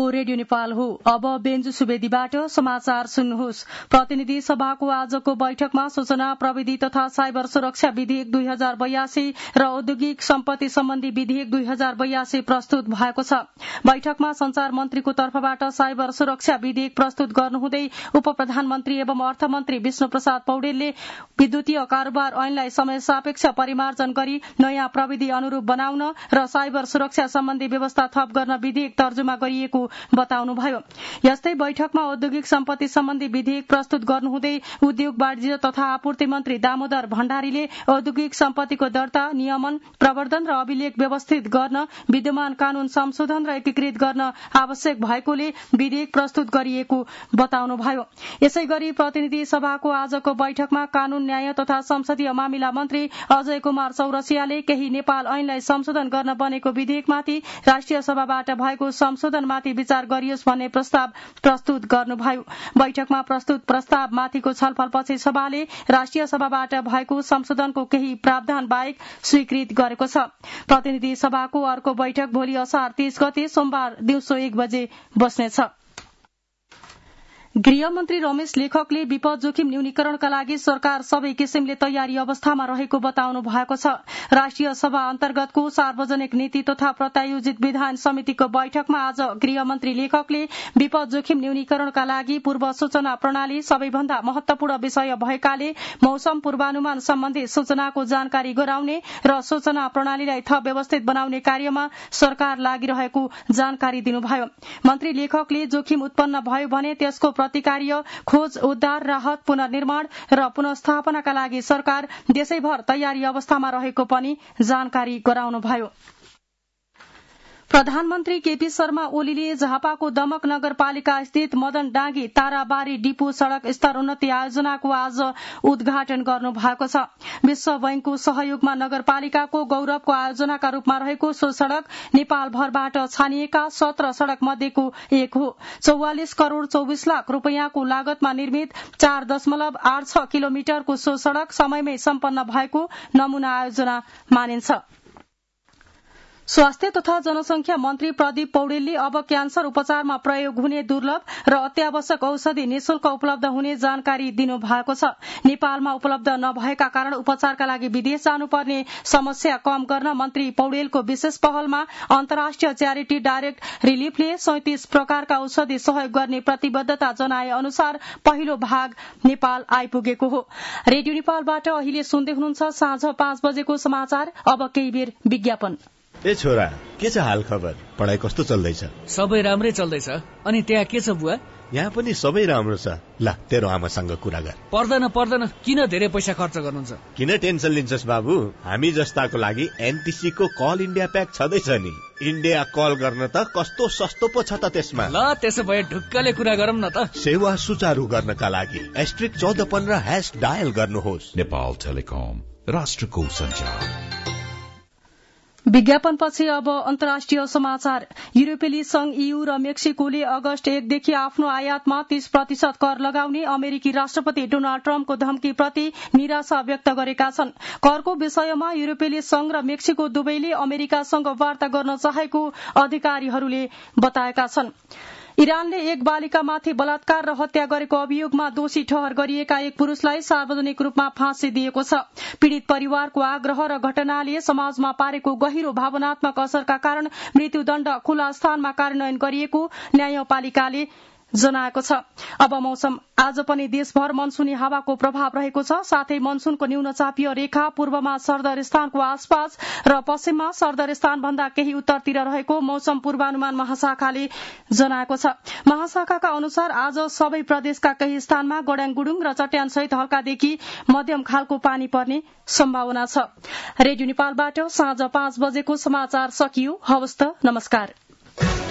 Radio Nepal हो। अब बेन्जु सुवेदीबाट समाचार सुन्नुहोस्। प्रतिनिधि सभाको आजको बैठकमा सूचना प्रविधि तथा साइबर सुरक्षा विधेयक 2082 र औद्योगिक सम्पत्ति सम्बन्धी विधेयक 2082 प्रस्तुत भएको छ। बैठकमा संचार मन्त्रीको तर्फबाट साइबर सुरक्षा विधेयक प्रस्तुत गर्नुहुँदै उप प्रधानमन्त्री एवं अर्थमन्त्री विष्णु प्रसाद पौडेलले विद्युतीय कारोबार ऐनलाई समय सापेक्ष परिमार्जन गरी नयाँ प्रविधि अनुरूप बनाउन र साइबर सुरक्षा सम्बन्धी व्यवस्था थप गर्न विधेयक तर्जुमा गरिएको बताउनुभयो। यस्तै बैठकमा औद्योगिक सम्पत्ति सम्बन्धी विधेयक प्रस्तुत गर्नुहुँदै उद्योग वाणिज्य तथा आपूर्ति मन्त्री दामोदर भण्डारीले औद्योगिक सम्पत्तिको दर्ता, नियमन, प्रवर्धन र अभिलेख व्यवस्थित गर्न विद्यमान कानून संशोधन र एकीकृत गर्न आवश्यक भएकोले विधेयक प्रस्तुत गरिएको बताउनुभयो। यसै गरी प्रतिनिधि सभाको आजको बैठकमा कानून, न्याय तथा संसदीय मामिला मन्त्री अजय कुमार चौरसियाले केही नेपाल ऐनलाई संशोधन गर्न बनेको विधेयकमाथि राष्ट्रिय सभाबाट भएको संशोधनमाथि विचार गरियोस् भन्ने प्रस्ताव प्रस्तुत गर्नुभयो। बैठकमा प्रस्तुत प्रस्ताव माथिको छलफलपछि सभाले राष्ट्रिय सभाबाट भएको संशोधनको केही प्रावधान बाहेक स्वीकृत गरेको छ। प्रतिनिधि सभाको अर्को बैठक भोलि असार 30 गते सोमबार दिउँसो 1 बजे बस्नेछ। गृहमन्त्री रमेश लेखकले विपद जोखिम न्यूनीकरणका लागि सरकार सबै किसिमले तयारी अवस्थामा रहेको बताउनु भएको छ। राष्ट्रिय सभा अन्तर्गतको सार्वजनिक नीति तथा प्रत्यायोजित विधान समितिको बैठकमा आज गृहमन्त्री लेखकले विपद जोखिम न्यूनीकरणका लागि पूर्व सूचना प्रणाली सबैभन्दा महत्वपूर्ण विषय भएकाले मौसम पूर्वानुमान सम्बन्धी सूचनाको जानकारी गराउने र सूचना प्रणालीलाई थप व्यवस्थित बनाउने कार्यमा सरकार लागिरहेको जानकारी दिनुभयो। मन्त्री लेखकले जोखिम उत्पन्न भयो भने त्यसको प्रतिकार्य, खोज, उद्धार, राहत, पुनर्निर्माण र पुनर्स्थापनाका लागि सरकार देशैभर तयारी अवस्थामा रहेको पनि जानकारी गराउनुभयो। प्रधानमन्त्री केपी शर्मा ओलीले झापाको दमक नगरपालिका स्थित मदन डाँगी ताराबारी डिपो सड़क स्तर उन्नति आयोजनाको आज उद्घाटन गर्नु भएको छ। विश्व बैंकको सहयोगमा नगरपालिकाको गौरवको आयोजनाका रूपमा रहेको सो सड़क नेपालभरबाट छानिएका 17 सड़क मध्येको एक हो। 44 करोड़ 24 लाख रूपियाँको लागतमा निर्मित 4.86 किलोमिटरको सो सड़क समयमै सम्पन्न भएको नमूना आयोजना मानिन्छ। स्वास्थ्य तथा जनसंख्या मन्त्री प्रदीप पौडेलले अब क्यान्सर उपचारमा प्रयोग हुने दुर्लभ र अत्यावश्यक औषधि निशुल्क उपलब्ध हुने जानकारी दिनु भएको छ। नेपालमा उपलब्ध नभएका कारण उपचारका लागि विदेश जानुपर्ने समस्या कम गर्न मन्त्री पौडेलको विशेष पहलमा अन्तर्राष्ट्रिय च्यारिटी डाइरेक्ट रिलिफले 37 प्रकारका औषधि सहयोग गर्ने प्रतिबद्धता जनाए अनुसार पहिलो भाग नेपाल आइपुगेको हो। रेडियो नेपालबाट अहिले सुन्दै हुनुहुन्छ साँझ 5 बजेको समाचार। अब केही बेर विज्ञापन। ए छोरा, के छ हाल खबर? पढाइ कस्तो चल्दैछ? सबै राम्रै चल्दैछ। अनि त्यहाँ के छ बुवा? यहाँ पनि सबै राम्रो छ। ल तेरो आमासँग कुरा गर। पर्दैन, किन धेरै पैसा खर्च गर्नुहुन्छ? किन टेन्सन लिन्छस् बाबु? हामी जस्ताको लागि एनटिसी को कल इन्डिया प्याक छँदैछ नि। इन्डिया कल गर्न त कस्तो सस्तो पो छ त त्यसमा। ल त्यसो भए ढुक्कले कुरा गरौँ न त। सेवा सुचारू गर्नका लागि *1415# डायल गर्नुहोस्। नेपाल टेलिकम, राष्ट्रको सञ्चार। विज्ञापनपछि अब अन्तर्राष्ट्रिय समाचार। युरोपेली संघ EU र मेक्सिकोले अगस्त 1 देखि आफ्नो आयातमा 30% कर लगाउने अमेरिकी राष्ट्रपति डोनाल्ड ट्रम्पको धम्कीप्रति निराशा व्यक्त गरेका छन्। करको विषयमा युरोपेली संघ र मेक्सिको दुवैले अमेरिकासँग वार्ता गर्न चाहेको अधिकारीहरूले बताएका छन्। इरानले एक बालिकामाथि बलात्कार र हत्या गरेको अभियोगमा दोषी ठहर गरिएका एक पुरूषलाई सार्वजनिक रूपमा फाँसी दिएको छ। पीड़ित परिवारको आग्रह र घटनाले समाजमा पारेको गहिरो भावनात्मक असरका कारण मृत्युदण्ड खुला स्थानमा कार्यान्वयन गरिएको न्यायपालिकाले जनाएको छ। अब मौसम। आज पनि देशभर मनसुनी हावाको प्रभाव रहेको छ। साथै मनसुनको न्यूनचापीय रेखा पूर्वमा सरदर स्थानको आसपास र पश्चिममा सरदर स्थान भन्दा केही उत्तरतिर रहेको मौसम पूर्वानुमान महाशाखाले जनाएको छ। महाशाखाका अनुसार आज सबै प्रदेशका केही स्थानमा गडाङगुडुङ र चट्यान सहित हल्कादेखि मध्यम खालको पानी पर्ने सम्भावना छ। रेडियो नेपालबाट साँझ 5 बजेको समाचार सकियो। हवस् त, नमस्कार।